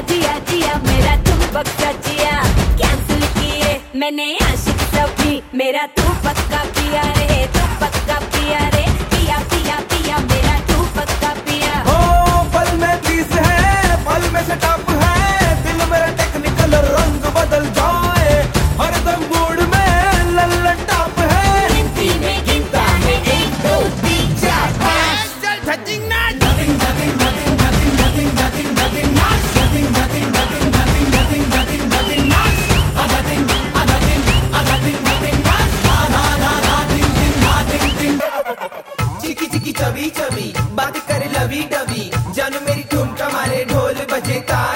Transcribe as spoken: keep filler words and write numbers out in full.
जिया जिया मेरा तुम पक्का जिया, कैंसिल किए मैंने आशिक सभी, मेरा तू पक्का पिया रे, तू पक्का पिया रे, पिया पिया पिया मेरा तू पक्का पिया। हो पल में तीस है, पल में सेटअप है, दिल मेरा टेक्निकल रंग बदल जाए, हर दम मूड में लल्लन टॉप है। गिनती में गिनता है एक दो तीन चार पाँच, चल धजिंग ना nothing nothing nothing nothing nothing nothing nothing not nothing nothing nothing nothing nothing nothing nothing not nothing nothing nothing nothing not na na na nothing nothing nothing चिकी चिकी चबी चबी बात करे लवी डबी, जानू मेरी ठुमका मारे ढोल बजे ता